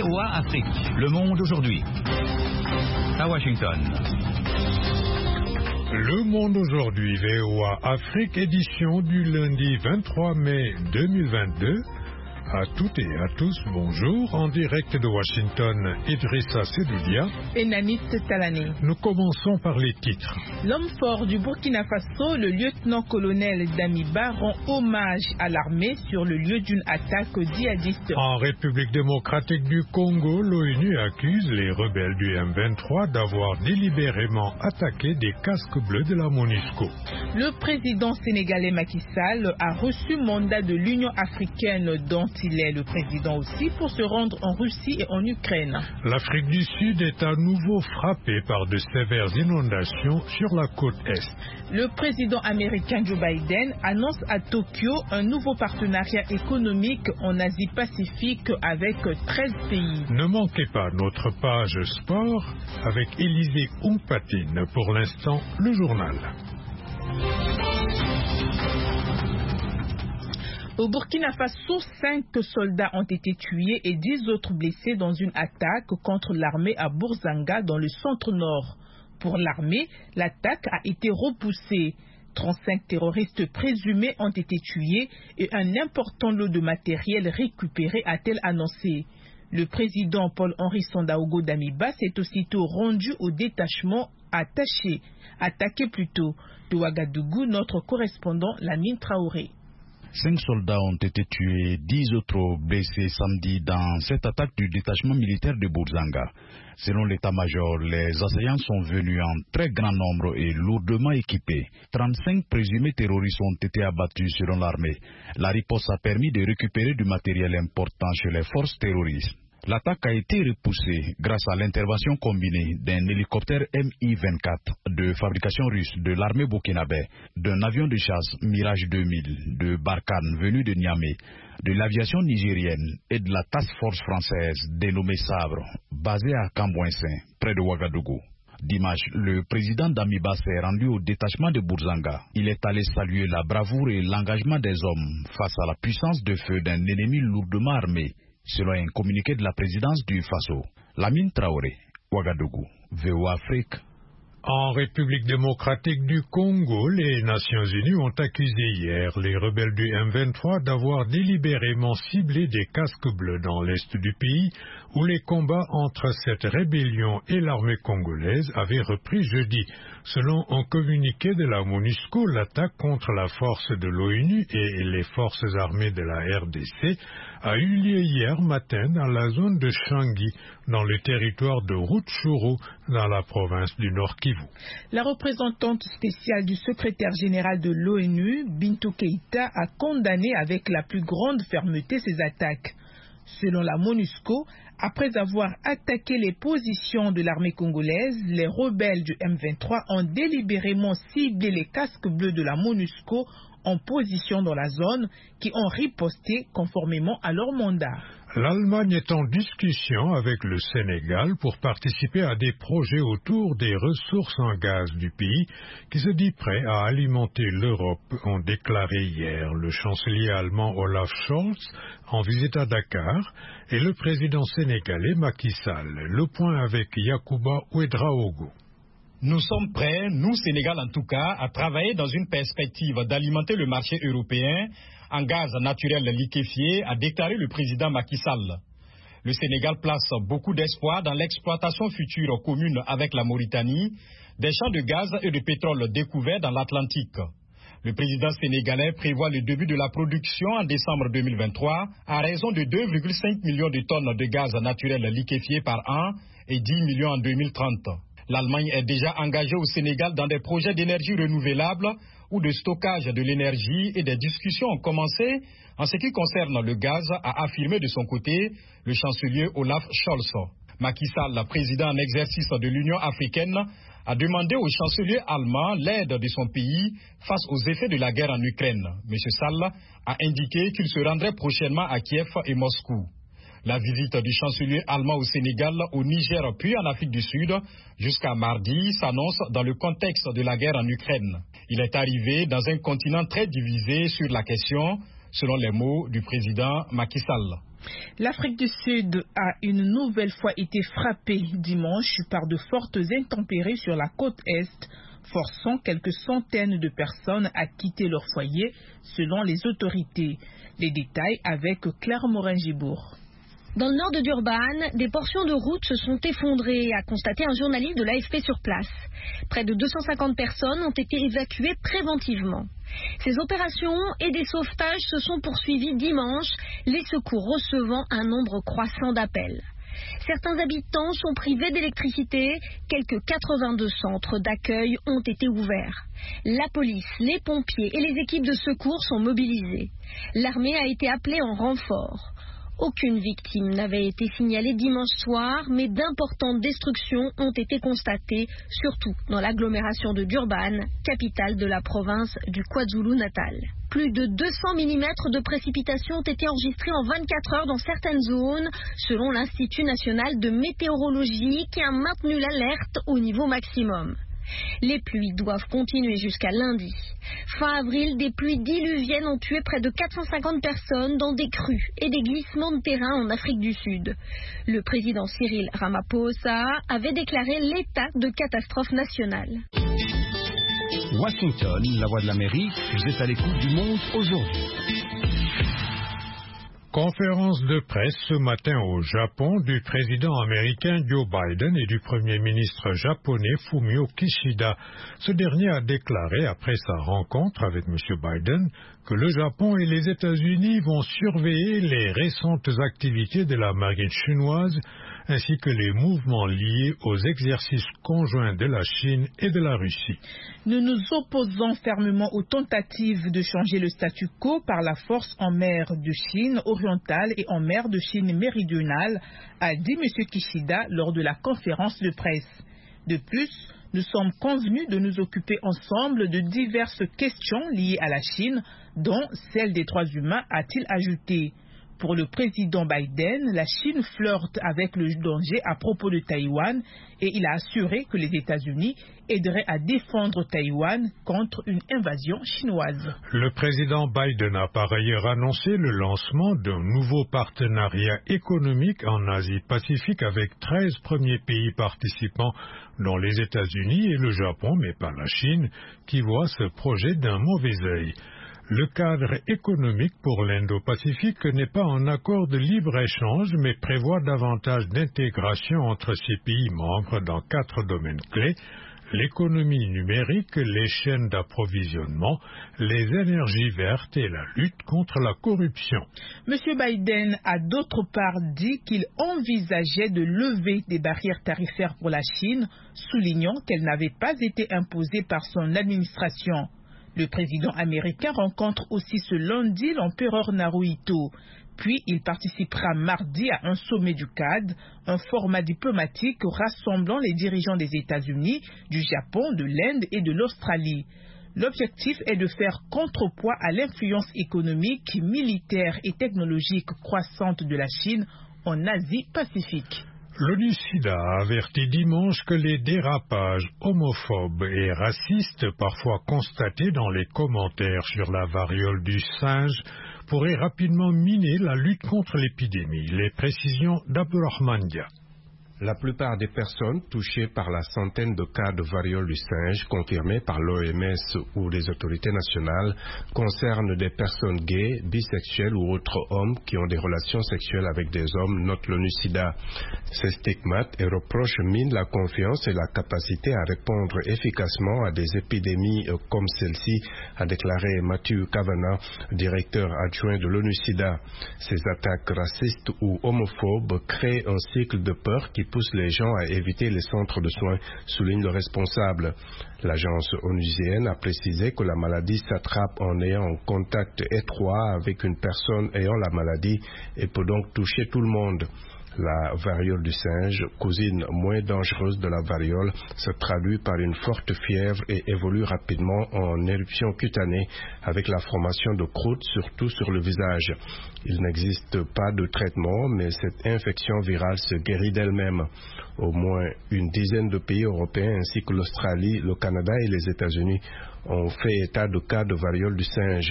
VOA Afrique. Le monde aujourd'hui. À Washington. Le monde aujourd'hui, VOA Afrique, édition du lundi 23 mai 2022. À toutes et à tous, bonjour. En direct de Washington, Idrissa Sedoudia et Nanit Talané. Nous commençons par les titres. L'homme fort du Burkina Faso, le lieutenant-colonel Damiba, rend hommage à l'armée sur le lieu d'une attaque djihadiste. En République démocratique du Congo, l'ONU accuse les rebelles du M23 d'avoir délibérément attaqué des casques bleus de la MONUSCO. Le président sénégalais Macky Sall a reçu mandat de l'Union africaine dont il est le président aussi pour se rendre en Russie et en Ukraine. L'Afrique du Sud est à nouveau frappée par de sévères inondations sur la côte Est. Le président américain Joe Biden annonce à Tokyo un nouveau partenariat économique en Asie-Pacifique avec 13 pays. Ne manquez pas notre page sport avec Élisée Oumpatine. Pour l'instant, le journal. Au Burkina Faso, 5 soldats ont été tués et 10 autres blessés dans une attaque contre l'armée à Bourzanga dans le centre-nord. Pour l'armée, l'attaque a été repoussée. 35 terroristes présumés ont été tués et un important lot de matériel récupéré, a-t-elle annoncé. Le président Paul-Henri Sandaogo Damiba s'est aussitôt rendu au détachement attaqué de Ouagadougou, notre correspondant Lamine Traoré. 5 soldats ont été tués, 10 autres blessés samedi dans cette attaque du détachement militaire de Bourzanga. Selon l'état-major, les assaillants sont venus en très grand nombre et lourdement équipés. 35 présumés terroristes ont été abattus selon l'armée. La riposte a permis de récupérer du matériel important chez les forces terroristes. L'attaque a été repoussée grâce à l'intervention combinée d'un hélicoptère Mi-24 de fabrication russe de l'armée burkinabé, d'un avion de chasse Mirage 2000 de Barkhane venu de Niamey, de l'aviation nigérienne et de la task force française dénommée Sabre, basée à Kambouinsin, près de Ouagadougou. Dimanche, le président Damiba s'est rendu au détachement de Bourzanga. Il est allé saluer la bravoure et l'engagement des hommes face à la puissance de feu d'un ennemi lourdement armé, selon un communiqué de la présidence du Faso. Lamine Traoré, Ouagadougou, VOA Afrique. En République démocratique du Congo, les Nations Unies ont accusé hier les rebelles du M23 d'avoir délibérément ciblé des casques bleus dans l'est du pays, où les combats entre cette rébellion et l'armée congolaise avaient repris jeudi. Selon un communiqué de la MONUSCO, l'attaque contre la force de l'ONU et les forces armées de la RDC a eu lieu hier matin dans la zone de Changi, dans le territoire de Rutshuru, dans la province du Nord Kivu. La représentante spéciale du secrétaire général de l'ONU, Bintou Keïta, a condamné avec la plus grande fermeté ces attaques. Selon la MONUSCO, après avoir attaqué les positions de l'armée congolaise, les rebelles du M23 ont délibérément ciblé les casques bleus de la MONUSCO en position dans la zone, qui ont riposté conformément à leur mandat. L'Allemagne est en discussion avec le Sénégal pour participer à des projets autour des ressources en gaz du pays qui se dit prêt à alimenter l'Europe, ont déclaré hier le chancelier allemand Olaf Scholz en visite à Dakar et le président sénégalais Macky Sall. Le point avec Yacouba Ouedraogo. Nous sommes prêts, nous Sénégal en tout cas, à travailler dans une perspective d'alimenter le marché européen en gaz naturel liquéfié, a déclaré le président Macky Sall. Le Sénégal place beaucoup d'espoir dans l'exploitation future commune avec la Mauritanie des champs de gaz et de pétrole découverts dans l'Atlantique. Le président sénégalais prévoit le début de la production en décembre 2023 à raison de 2,5 millions de tonnes de gaz naturel liquéfié par an et 10 millions en 2030. L'Allemagne est déjà engagée au Sénégal dans des projets d'énergie renouvelable ou de stockage de l'énergie et des discussions ont commencé en ce qui concerne le gaz, a affirmé de son côté le chancelier Olaf Scholz. Macky Sall, président en exercice de l'Union africaine, a demandé au chancelier allemand l'aide de son pays face aux effets de la guerre en Ukraine. M. Sall a indiqué qu'il se rendrait prochainement à Kiev et Moscou. La visite du chancelier allemand au Sénégal, au Niger puis en Afrique du Sud jusqu'à mardi s'annonce dans le contexte de la guerre en Ukraine. Il est arrivé dans un continent très divisé sur la question, selon les mots du président Macky Sall. L'Afrique du Sud a une nouvelle fois été frappée dimanche par de fortes intempéries sur la côte Est, forçant quelques centaines de personnes à quitter leur foyer, selon les autorités. Les détails avec Claire Morin-Gibourg. Dans le nord de Durban, des portions de route se sont effondrées, a constaté un journaliste de l'AFP sur place. Près de 250 personnes ont été évacuées préventivement. Ces opérations et des sauvetages se sont poursuivis dimanche, les secours recevant un nombre croissant d'appels. Certains habitants sont privés d'électricité, quelques 82 centres d'accueil ont été ouverts. La police, les pompiers et les équipes de secours sont mobilisés. L'armée a été appelée en renfort. Aucune victime n'avait été signalée dimanche soir, mais d'importantes destructions ont été constatées, surtout dans l'agglomération de Durban, capitale de la province du KwaZulu-Natal. Plus de 200 mm de précipitations ont été enregistrées en 24 heures dans certaines zones, selon l'Institut national de météorologie qui a maintenu l'alerte au niveau maximum. Les pluies doivent continuer jusqu'à lundi. Fin avril, des pluies diluviennes ont tué près de 450 personnes dans des crues et des glissements de terrain en Afrique du Sud. Le président Cyril Ramaphosa avait déclaré l'état de catastrophe nationale. Washington, la voix de l'Amérique, vous êtes à l'écoute du monde aujourd'hui. Conférence de presse ce matin au Japon du président américain Joe Biden et du premier ministre japonais Fumio Kishida. Ce dernier a déclaré après sa rencontre avec M. Biden que le Japon et les États-Unis vont surveiller les récentes activités de la marine chinoise ainsi que les mouvements liés aux exercices conjoints de la Chine et de la Russie. Nous nous opposons fermement aux tentatives de changer le statu quo par la force en mer de Chine orientale et en mer de Chine méridionale, a dit M. Kishida lors de la conférence de presse. De plus, nous sommes convenus de nous occuper ensemble de diverses questions liées à la Chine, dont celle des droits humains, a-t-il ajouté. Pour le président Biden, la Chine flirte avec le danger à propos de Taïwan et il a assuré que les États-Unis aideraient à défendre Taïwan contre une invasion chinoise. Le président Biden a par ailleurs annoncé le lancement d'un nouveau partenariat économique en Asie-Pacifique avec 13 premiers pays participants, dont les États-Unis et le Japon, mais pas la Chine, qui voient ce projet d'un mauvais œil. Le cadre économique pour l'Indo-Pacifique n'est pas en accord de libre-échange, mais prévoit davantage d'intégration entre ces pays membres dans 4 domaines clés: l'économie numérique, les chaînes d'approvisionnement, les énergies vertes et la lutte contre la corruption. M. Biden a d'autre part dit qu'il envisageait de lever des barrières tarifaires pour la Chine, soulignant qu'elles n'avaient pas été imposées par son administration. Le président américain rencontre aussi ce lundi l'empereur Naruhito. Puis il participera mardi à un sommet du CAD, un format diplomatique rassemblant les dirigeants des États-Unis, du Japon, de l'Inde et de l'Australie. L'objectif est de faire contrepoids à l'influence économique, militaire et technologique croissante de la Chine en Asie-Pacifique. L'ONU-SIDA a averti dimanche que les dérapages homophobes et racistes parfois constatés dans les commentaires sur la variole du singe pourraient rapidement miner la lutte contre l'épidémie. Les précisions d'Abdurrahman Dia. La plupart des personnes touchées par la centaine de cas de variole du singe confirmés par l'OMS ou les autorités nationales concernent des personnes gays, bisexuelles ou autres hommes qui ont des relations sexuelles avec des hommes, note l'ONU-SIDA. Ces stigmates et reproches minent la confiance et la capacité à répondre efficacement à des épidémies comme celle-ci, a déclaré Matthew Kavanagh, directeur adjoint de l'ONU-SIDA. Ces attaques racistes ou homophobes créent un cycle de peur qui pousse les gens à éviter les centres de soins, souligne le responsable. L'agence onusienne a précisé que la maladie s'attrape en ayant un contact étroit avec une personne ayant la maladie et peut donc toucher tout le monde. La variole du singe, cousine moins dangereuse de la variole, se traduit par une forte fièvre et évolue rapidement en éruption cutanée avec la formation de croûtes, surtout sur le visage. Il n'existe pas de traitement, mais cette infection virale se guérit d'elle-même. Au moins une dizaine de pays européens ainsi que l'Australie, le Canada et les États-Unis ont fait état de cas de variole du singe.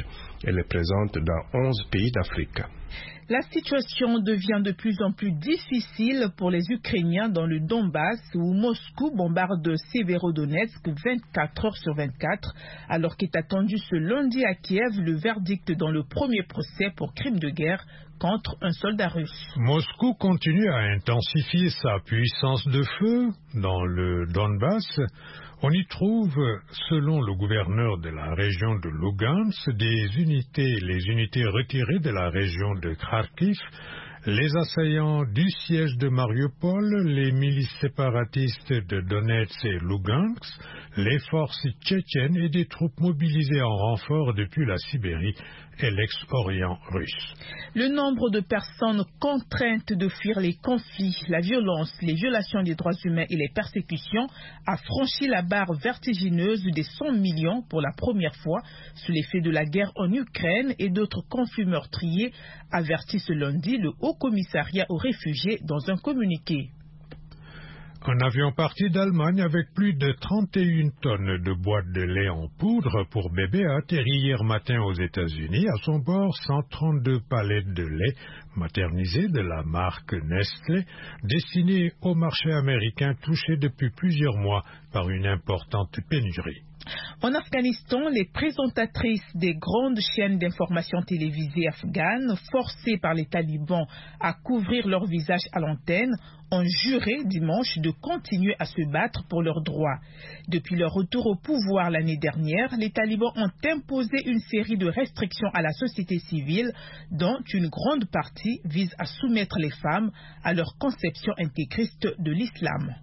Elle est présente dans 11 pays d'Afrique. La situation devient de plus en plus difficile pour les Ukrainiens dans le Donbass où Moscou bombarde Severodonetsk 24 heures sur 24 alors qu'est attendu ce lundi à Kiev le verdict dans le premier procès pour crime de guerre contre un soldat russe. Moscou continue à intensifier sa puissance de feu dans le Donbass. On y trouve, selon le gouverneur de la région de Lugansk, les unités retirées de la région de Kharkiv, les assaillants du siège de Mariupol, les milices séparatistes de Donetsk et Lugansk, les forces tchétchènes et des troupes mobilisées en renfort depuis la Sibérie et l'ex-Orient russe. Le nombre de personnes contraintes de fuir les conflits, la violence, les violations des droits humains et les persécutions a franchi la barre vertigineuse des 100 millions pour la première fois sous l'effet de la guerre en Ukraine et d'autres conflits meurtriers, avertit ce lundi le Haut Commissariat aux réfugiés dans un communiqué. Un avion parti d'Allemagne avec plus de 31 tonnes de boîtes de lait en poudre pour bébés a atterri hier matin aux États-Unis. À son bord, 132 palettes de lait maternisé de la marque Nestlé, destinées au marché américain touché depuis plusieurs mois par une importante pénurie. En Afghanistan, les présentatrices des grandes chaînes d'information télévisées afghanes, forcées par les talibans à couvrir leur visage à l'antenne, ont juré dimanche de continuer à se battre pour leurs droits. Depuis leur retour au pouvoir l'année dernière, les talibans ont imposé une série de restrictions à la société civile, dont une grande partie vise à soumettre les femmes à leur conception intégriste de l'islam.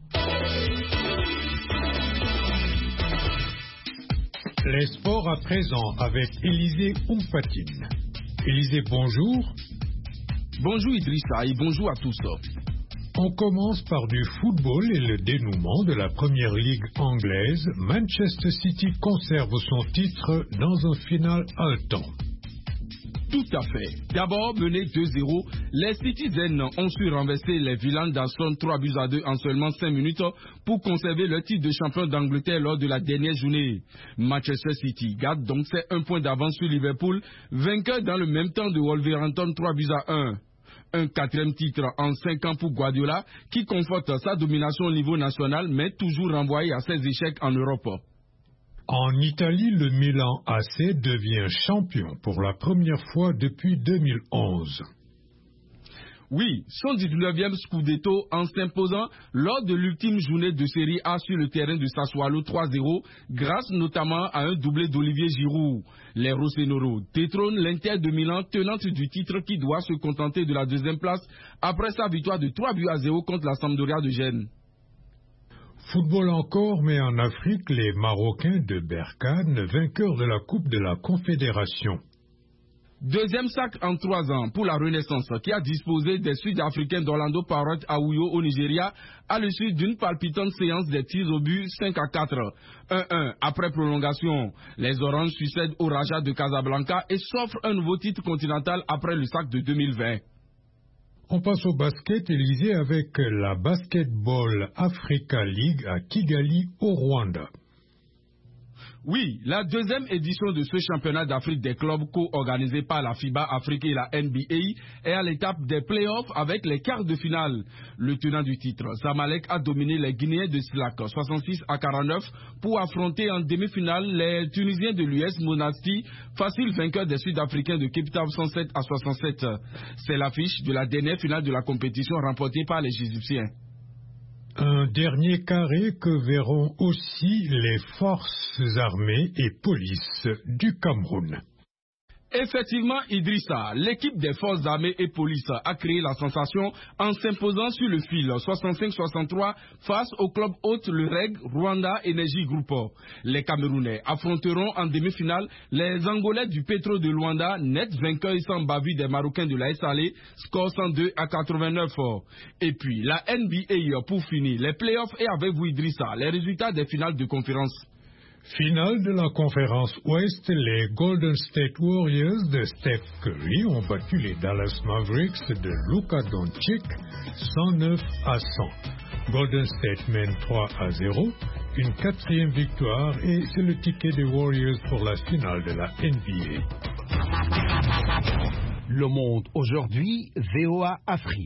Les sports à présent avec Élisée Oumpatine. Élisée, bonjour. Bonjour Idrissa et bonjour à tous. On commence par du football et le dénouement de la première ligue anglaise. Manchester City conserve son titre dans un final haletant. Tout à fait. D'abord, mené 2-0, les Citizens ont su renverser les Villains d'Aston 3-2 en seulement 5 minutes pour conserver le titre de champion d'Angleterre lors de la dernière journée. Manchester City garde donc ses 1 point d'avance sur Liverpool, vainqueur dans le même temps de Wolverhampton 3-1. Un 4e titre en 5 ans pour Guardiola qui conforte sa domination au niveau national mais toujours renvoyé à ses échecs en Europe. En Italie, le Milan AC devient champion pour la première fois depuis 2011. Oui, son 19e Scudetto en s'imposant lors de l'ultime journée de Série A sur le terrain de Sassuolo 3-0, grâce notamment à un doublé d'Olivier Giroud. Les Rossoneri détrônent l'Inter de Milan, tenante du titre qui doit se contenter de la 2e place après sa victoire de 3-0 contre la Sampdoria de Gênes. Football encore, mais en Afrique, les Marocains de Berkane, vainqueurs de la Coupe de la Confédération. 2e sac en 3 ans pour la Renaissance qui a disposé des Sud-Africains d'Orlando Pirates à Uyo au Nigeria à l'issue d'une palpitante séance des tirs au but 5-4. 1-1 après prolongation. Les Oranges succèdent au Raja de Casablanca et s'offrent un nouveau titre continental après le sac de 2020. On passe au basket, Élysée, avec la Basketball Africa League à Kigali, au Rwanda. Oui, la 2e édition de ce championnat d'Afrique des clubs co-organisé par la FIBA Afrique et la NBA est à l'étape des playoffs avec les quarts de finale. Le tenant du titre, Zamalek, a dominé les Guinéens de Slack 66-49 pour affronter en demi-finale les Tunisiens de l'US Monastir, facile vainqueur des Sud-Africains de Cape Town 107-67. C'est l'affiche de la dernière finale de la compétition remportée par les Égyptiens. Un dernier carré que verront aussi les forces armées et polices du Cameroun. Effectivement, Idrissa, l'équipe des forces armées et police a créé la sensation en s'imposant sur le fil 65-63 face au club hôte le REG Rwanda Energy Group. Les Camerounais affronteront en demi-finale les Angolais du Petro de Luanda, net vainqueurs sans bavure des Marocains de la SAL, score 102-89. Et puis la NBA pour finir les playoffs et avec vous Idrissa, les résultats des finales de conférence. Finale de la conférence Ouest, les Golden State Warriors de Steph Curry ont battu les Dallas Mavericks de Luka Doncic 109-100. Golden State mène 3-0, une 4e victoire et c'est le ticket des Warriors pour la finale de la NBA. Le Monde aujourd'hui, VOA Afrique.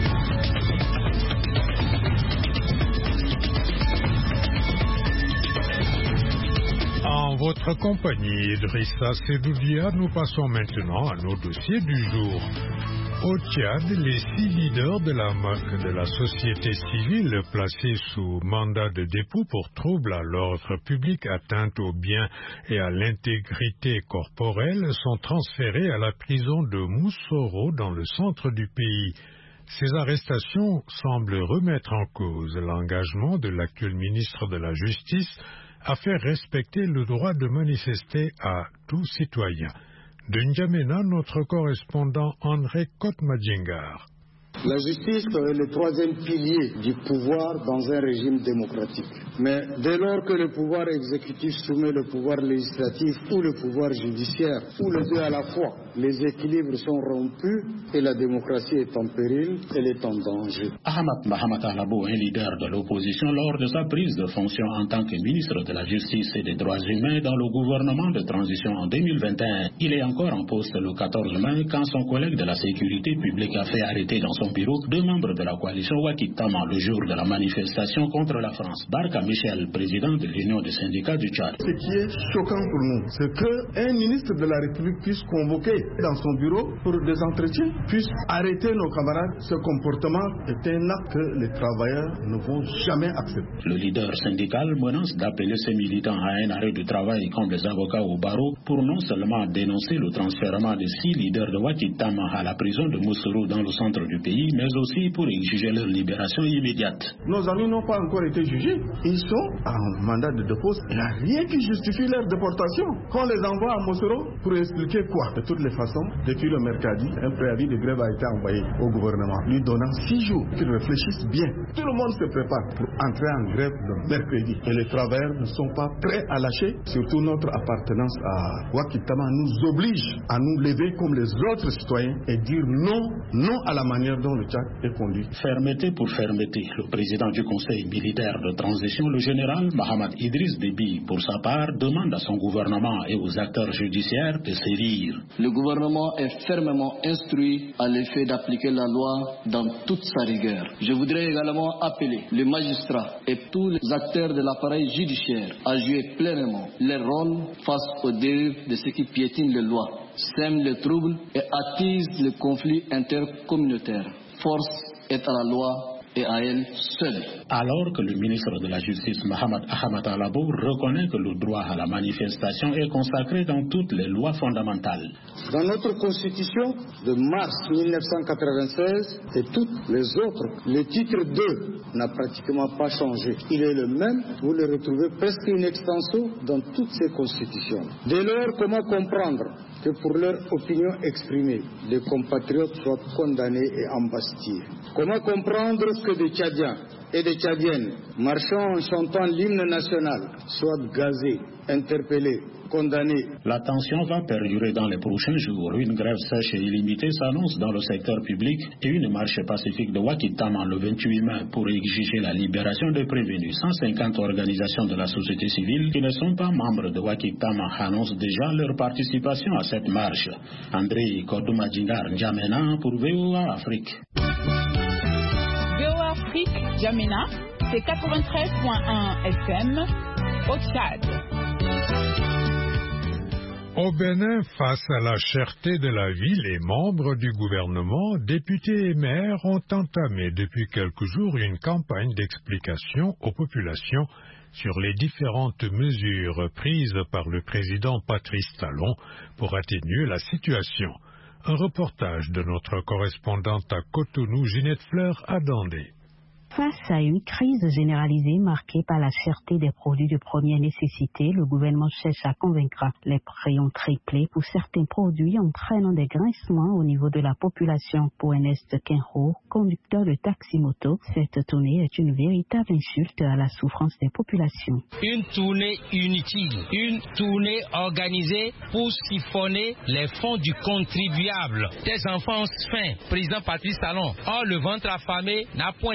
En votre compagnie, Idrissa Sedoudia, nous passons maintenant à nos dossiers du jour. Au Tchad, les 6 leaders de la société civile placés sous mandat de dépôt pour trouble à l'ordre public, atteinte aux biens et à l'intégrité corporelle sont transférés à la prison de Moussoro dans le centre du pays. Ces arrestations semblent remettre en cause l'engagement de l'actuel ministre de la Justice à faire respecter le droit de manifester à tout citoyen. De N'Djamena, notre correspondant André Kotmadjingar. La justice est le troisième pilier du pouvoir dans un régime démocratique. Mais dès lors que le pouvoir exécutif soumet le pouvoir législatif ou le pouvoir judiciaire, ou les deux à la fois, les équilibres sont rompus et la démocratie est en péril, elle est en danger. Ahmad Mahamat Alabo est leader de l'opposition lors de sa prise de fonction en tant que ministre de la Justice et des Droits humains dans le gouvernement de transition en 2021. Il est encore en poste le 14 mai quand son collègue de la sécurité publique a fait arrêter dans son bureau 2 membres de la coalition Wakitama le jour de la manifestation contre la France. Barka Michel, président de l'Union des syndicats du Tchad. Ce qui est choquant pour nous, c'est qu'un ministre de la République puisse convoquer dans son bureau pour des entretiens, puisse arrêter nos camarades. Ce comportement est un acte que les travailleurs ne vont jamais accepter. Le leader syndical menace d'appeler ses militants à un arrêt de travail comme les avocats au barreau pour non seulement dénoncer le transfèrement des 6 leaders de Wakitama à la prison de Moussoro dans le centre du pays, mais aussi pour exiger leur libération immédiate. Nos amis n'ont pas encore été jugés. Ils sont en mandat de dépôt. Il n'y a rien qui justifie leur déportation. Qu'on les envoie à Moussoro pour expliquer quoi? De toutes les façons, depuis le mercredi, un préavis de grève a été envoyé au gouvernement, lui donnant 6 jours qu'ils réfléchissent bien. Tout le monde se prépare pour entrer en grève le mercredi. Et les travailleurs ne sont pas prêts à lâcher. Surtout notre appartenance à Wakitama nous oblige à nous lever comme les autres citoyens et dire non à la manière dont le Tchad est conduit. Fermeté pour fermeté. Le président du conseil militaire de transition, le général Mahamad Idriss Déby, pour sa part, demande à son gouvernement et aux acteurs judiciaires de sévir. Le gouvernement est fermement instruit à l'effet d'appliquer la loi dans toute sa rigueur. Je voudrais également appeler les magistrats et tous les acteurs de l'appareil judiciaire à jouer pleinement leur rôle face aux dérives de ceux qui piétinent les lois, sèment les troubles et attisent les conflits intercommunautaires. Force est à la loi et à elle seule. Alors que le ministre de la Justice, Mahamat Ahmad Alabo, reconnaît que le droit à la manifestation est consacré dans toutes les lois fondamentales. Dans notre constitution de mars 1996 et toutes les autres, le titre 2 n'a pratiquement pas changé. Il est le même, vous le retrouvez presque in extenso dans toutes ces constitutions. Dès lors, comment comprendre que pour leur opinion exprimée, les compatriotes soient condamnés et embastillés? Comment comprendre que des Tchadiens et des Tchadiennes marchant en chantant l'hymne national soient gazés, interpellés, condamnés? La tension va perdurer dans les prochains jours. Une grève sèche et illimitée s'annonce dans le secteur public et une marche pacifique de Wakitama le 28 mai pour exiger la libération des prévenus. 150 organisations de la société civile qui ne sont pas membres de Wakitama annoncent déjà leur participation à cette marche. André Kotmadjingar N'Djamena pour VOA Afrique. VOA Afrique, N'Djamena, c'est 93.1 FM au Tchad. Au Bénin, face à la cherté de la vie, les membres du gouvernement, députés et maires ont entamé depuis quelques jours une campagne d'explication aux populations sur les différentes mesures prises par le président Patrice Talon pour atténuer la situation. Un reportage de notre correspondante à Cotonou, Ginette Fleur, à Dandé. Face à une crise généralisée marquée par la cherté des produits de première nécessité, le gouvernement cherche à convaincre. Les prix ont triplé pour certains produits, entraînant des grincements au niveau de la population. Pour Ernest Kenho, conducteur de taxi-moto, cette tournée est une véritable insulte à la souffrance des populations. Une tournée inutile, une tournée organisée pour siphonner les fonds du contribuable. Des enfants ont faim, président Patrice Talon. Or, le ventre affamé n'a point d'oreille.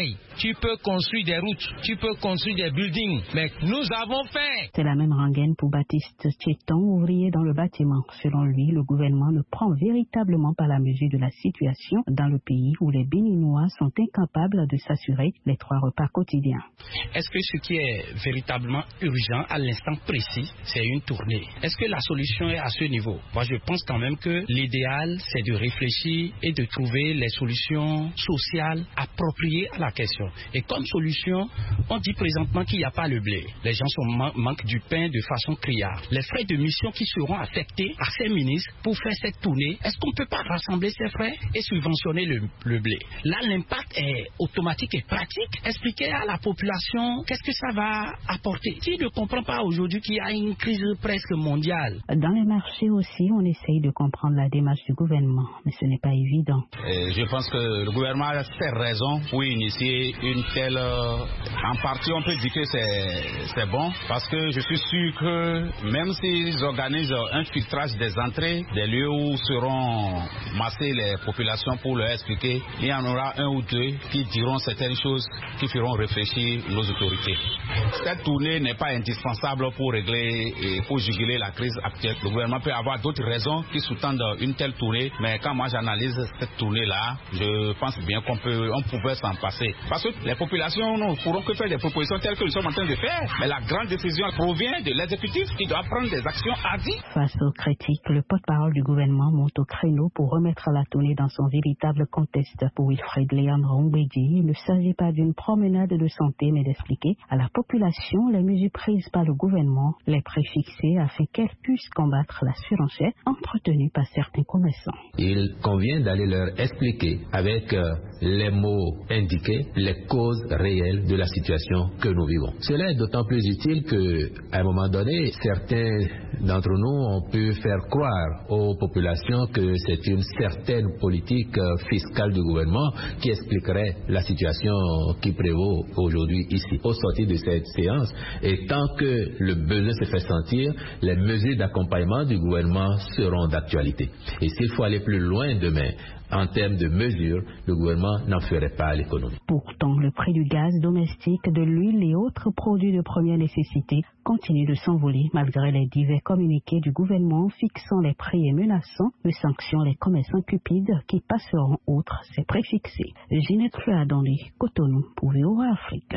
travail, tu peux construire des routes, tu peux construire des buildings, mais nous avons fait. C'est la même rengaine pour Baptiste Tcheton, ouvrier dans le bâtiment. Selon lui, le gouvernement ne prend véritablement pas la mesure de la situation dans le pays où les Béninois sont incapables de s'assurer les 3 repas quotidiens. Est-ce que ce qui est véritablement urgent à l'instant précis, c'est une tournée? Est-ce que la solution est à ce niveau? Moi, je pense quand même que l'idéal, c'est de réfléchir et de trouver les solutions sociales appropriées à la question. Et comme solution, on dit présentement qu'il n'y a pas le blé. Les gens manquent du pain de façon criarde. Les frais de mission qui seront affectés par ces ministres pour faire cette tournée, est-ce qu'on ne peut pas rassembler ces frais et subventionner le blé? Là, l'impact est automatique et pratique. Expliquer à la population qu'est-ce que ça va apporter. S'il ne comprend pas aujourd'hui qu'il y a une crise presque mondiale. Dans les marchés aussi, on essaye de comprendre la démarche du gouvernement, mais ce n'est pas évident. Je pense que le gouvernement a fait raison pour initier une telle... En partie, on peut dire que c'est bon, parce que je suis sûr que même s'ils organisent un filtrage des entrées, des lieux où seront massées les populations pour leur expliquer, il y en aura 1 ou 2 qui diront certaines choses qui feront réfléchir nos autorités. Cette tournée n'est pas indispensable pour régler et pour juguler la crise actuelle. Le gouvernement peut avoir d'autres raisons qui sous-tendent une telle tournée, mais quand moi j'analyse cette tournée-là, je pense bien qu'on pouvait s'en passer. Parce que les populations ne pourront que faire des propositions telles que nous sommes en train de faire, mais la grande décision provient de l'exécutif qui doit prendre des actions hardies. Face aux critiques, le porte-parole du gouvernement monte au créneau pour remettre la tournée dans son véritable contexte. Pour Wilfred Léandre Mbedi, il ne s'agit pas d'une promenade de santé, mais d'expliquer à la population les mesures prises par le gouvernement, les préfixer afin qu'elle puisse combattre la surenchère entretenue par certains commerçants. Il convient d'aller leur expliquer avec les mots indiqués les causes réelles de la situation que nous vivons. Cela est d'autant plus utile qu'à un moment donné, certains d'entre nous ont pu faire croire aux populations que c'est une certaine politique fiscale du gouvernement qui expliquerait la situation qui prévaut aujourd'hui ici. Au sortir de cette séance, et tant que le besoin se fait sentir, les mesures d'accompagnement du gouvernement seront d'actualité. Et s'il faut aller plus loin demain, en termes de mesures, le gouvernement n'en ferait pas l'économie. Pourtant, le prix du gaz domestique, de l'huile et autres produits de première nécessité continue de s'envoler malgré les divers communiqués du gouvernement fixant les prix et menaçant de sanctions les commerçants cupides qui passeront outre ces prix fixés. Ginette Fluadonné, Cotonou pour VOA Afrique.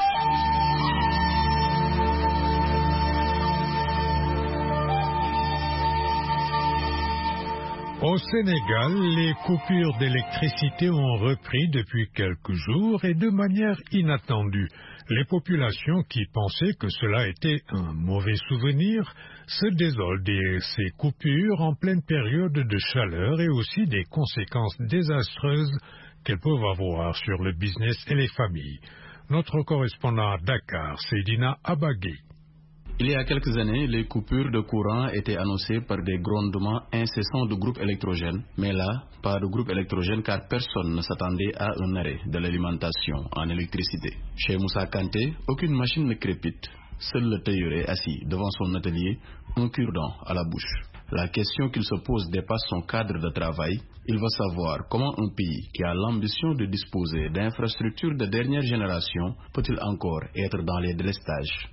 Au Sénégal, les coupures d'électricité ont repris depuis quelques jours et de manière inattendue. Les populations qui pensaient que cela était un mauvais souvenir se désolent de ces coupures en pleine période de chaleur et aussi des conséquences désastreuses qu'elles peuvent avoir sur le business et les familles. Notre correspondant à Dakar, Seydina Abagui. Il y a quelques années, les coupures de courant étaient annoncées par des grondements incessants de groupes électrogènes. Mais là, pas de groupe électrogène car personne ne s'attendait à un arrêt de l'alimentation en électricité. Chez Moussa Kanté, aucune machine ne crépite. Seul le tailleur est assis devant son atelier, un cure-dent à la bouche. La question qu'il se pose dépasse son cadre de travail. Il veut savoir comment un pays qui a l'ambition de disposer d'infrastructures de dernière génération peut-il encore être dans les délestages.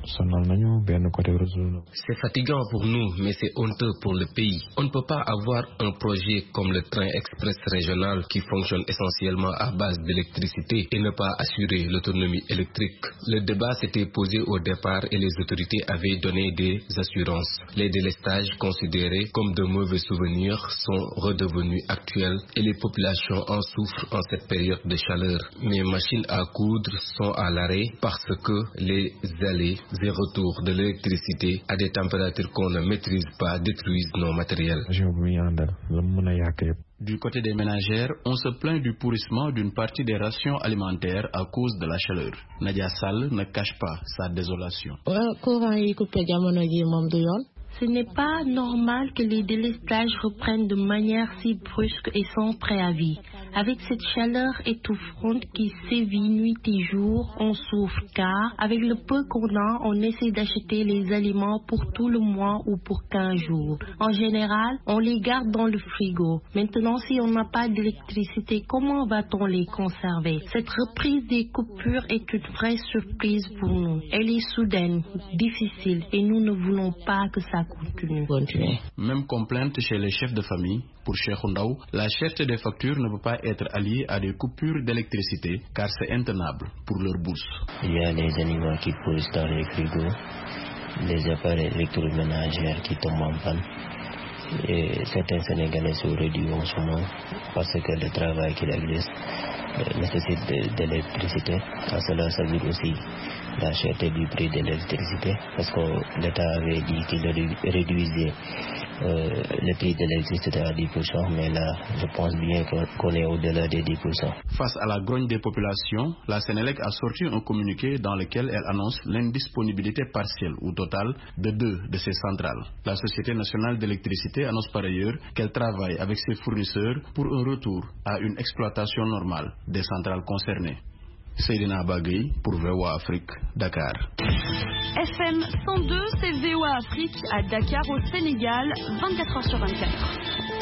C'est fatigant pour nous, mais c'est honteux pour le pays. On ne peut pas avoir un projet comme le train express régional qui fonctionne essentiellement à base d'électricité et ne pas assurer l'autonomie électrique. Le débat s'était posé au départ et les autorités avaient donné des assurances. Les délestages considérés comme de mauvais souvenirs sont redevenus actuels et les populations en souffrent en cette période de chaleur. Mes machines à coudre sont à l'arrêt parce que les allées et retours de l'électricité à des températures qu'on ne maîtrise pas détruisent nos matériels. Du côté des ménagères, on se plaint du pourrissement d'une partie des rations alimentaires à cause de la chaleur. Nadia Sall ne cache pas sa désolation. Ce n'est pas normal que les délestages reprennent de manière si brusque et sans préavis. Avec cette chaleur étouffante qui sévit nuit et jour, on souffre car, avec le peu qu'on a, on essaie d'acheter les aliments pour tout le mois ou pour 15 jours. En général, on les garde dans le frigo. Maintenant, si on n'a pas d'électricité, comment va-t-on les conserver? Cette reprise des coupures est une vraie surprise pour nous. Elle est soudaine, difficile et nous ne voulons pas que ça continue. Même complainte chez les chefs de famille. Pour Cheikh Ndaw, la cherté des factures ne peut pas être alliée à des coupures d'électricité car c'est intenable pour leur bourse. Il y a les animaux qui poussent dans les frigos, les appareils électroménagers qui tombent en panne. Et certains Sénégalais sont réduits en ce moment parce que le travail qu'il existe nécessite de l'électricité. À cela s'ajoute aussi la cherté du prix de l'électricité parce que l'État avait dit qu'il réduisait le prix de l'électricité à 10%, mais là, je pense bien qu'on est au-delà des 10%. Face à la grogne des populations, la Sénélec a sorti un communiqué dans lequel elle annonce l'indisponibilité partielle ou totale de 2 de ses centrales. La Société nationale d'électricité annonce par ailleurs qu'elle travaille avec ses fournisseurs pour un retour à une exploitation normale des centrales concernées. Seydina Bagay pour VOA Afrique, Dakar. FM 102, c'est VOA Afrique à Dakar au Sénégal, 24h sur 24.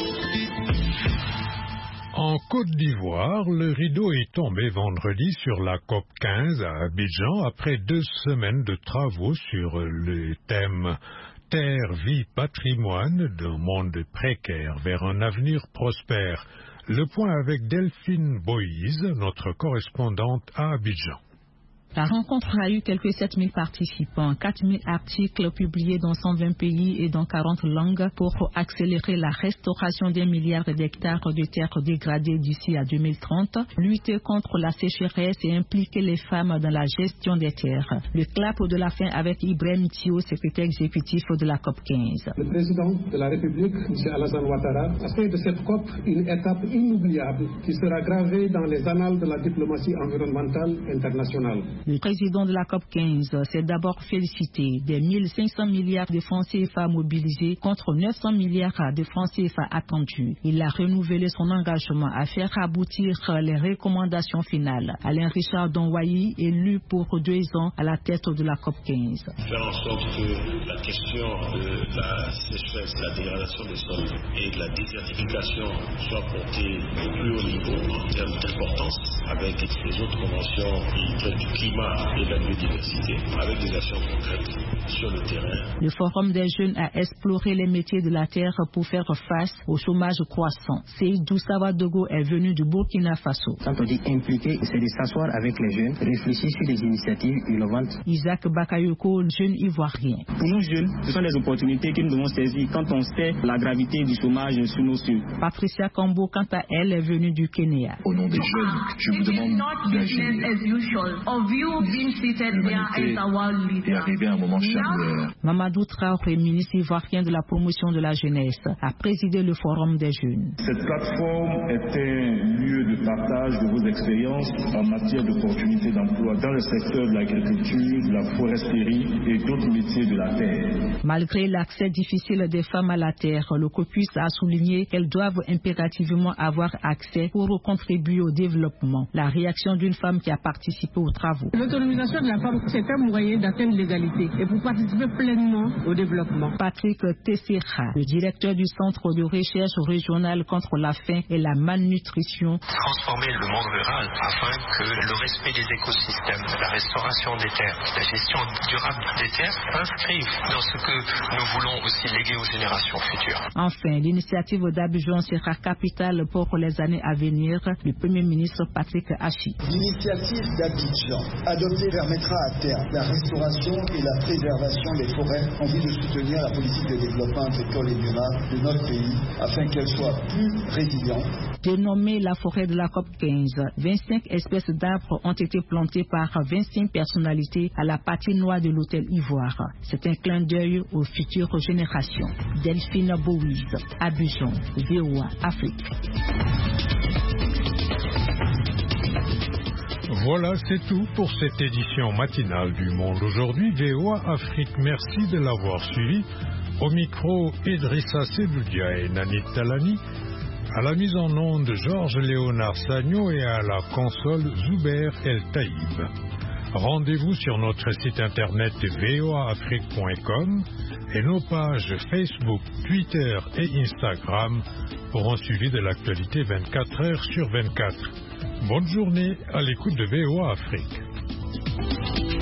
En Côte d'Ivoire, le rideau est tombé vendredi sur la COP 15 à Abidjan après 2 semaines de travaux sur le thème Terre, vie, patrimoine d'un monde précaire vers un avenir prospère. Le point avec Delphine Boïse, notre correspondante à Abidjan. La rencontre a eu quelques 7000 participants, 4000 articles publiés dans 120 pays et dans 40 langues pour accélérer la restauration des milliards d'hectares de terres dégradées d'ici à 2030, lutter contre la sécheresse et impliquer les femmes dans la gestion des terres. Le clap de la fin avec Ibrahim Thio, secrétaire exécutif de la COP 15. Le président de la République, M. Alassane Ouattara, a fait de cette COP une étape inoubliable qui sera gravée dans les annales de la diplomatie environnementale internationale. Le président de la COP 15 s'est d'abord félicité des 1500 milliards de francs CFA mobilisés contre 900 milliards de francs CFA attendus. Il a renouvelé son engagement à faire aboutir les recommandations finales. Alain Richard Donwayi, élu pour 2 ans à la tête de la COP 15. Faire en sorte que la question de la sécheresse, la dégradation des sols et de la désertification soit portée au plus haut niveau en termes d'importance avec les autres conventions qui traitent du climat et de la biodiversité, avec des actions concrètes sur le terrain. Le Forum des jeunes a exploré les métiers de la terre pour faire face au chômage croissant. Seydou Savadogo est venu du Burkina Faso. Quand on dit impliquer, c'est de s'asseoir avec les jeunes, réfléchir sur des initiatives innovantes. Isaac Bakayoko, jeune ivoirien. Pour nous jeunes, ce sont des opportunités que nous devons saisir quand on sait la gravité du chômage sur nos cieux. Patricia Kambo, quant à elle, est venue du Kenya. Au nom des jeunes, je vous demande d'agir. Et arriver à un moment charnière. Mamadou Traoré, ministre ivoirien de la promotion de la jeunesse, a présidé le Forum des jeunes. Cette plateforme est un lieu de partage de vos expériences en matière d'opportunités d'emploi dans le secteur de l'agriculture, de la foresterie et d'autres métiers de la terre. Malgré l'accès difficile des femmes à la terre, le caucus a souligné qu'elles doivent impérativement avoir accès pour contribuer au développement. La réaction d'une femme qui a participé aux travaux. L'autonomisation de la femme, c'est un moyen d'atteindre l'égalité et pour participer pleinement au développement. Patrick Tessera, le directeur du Centre de recherche régional contre la faim et la malnutrition. Transformer le monde rural afin que le respect des écosystèmes, la restauration des terres, la gestion durable des terres s'inscrivent dans ce que nous voulons aussi léguer aux générations futures. Enfin, l'initiative d'Abidjan sera capitale pour les années à venir. Le Premier ministre Patrick Hachi. L'initiative d'Abidjan adoptée permettra à terme la restauration et la préservation des forêts en vue de soutenir la politique de développement agricole et durable de notre pays afin qu'elle soit plus résiliente. Dénommée la forêt de la COP 15, 25 espèces d'arbres ont été plantées par 25 personnalités à la patinoire de l'hôtel Ivoire. C'est un clin d'œil aux futures générations. Delphine Boïse, Abidjan, VOA Afrique. Voilà, c'est tout pour cette édition matinale du Monde aujourd'hui. VOA Afrique, merci de l'avoir suivi. Au micro, Idrissa Sedoudia et Nanit Talani. À la mise en onde, Georges Léonard Sagno et à la console, Zuber El Taïb. Rendez-vous sur notre site internet voaafrique.com et nos pages Facebook, Twitter et Instagram pour un suivi de l'actualité 24 heures sur 24. Bonne journée à l'écoute de VOA Afrique.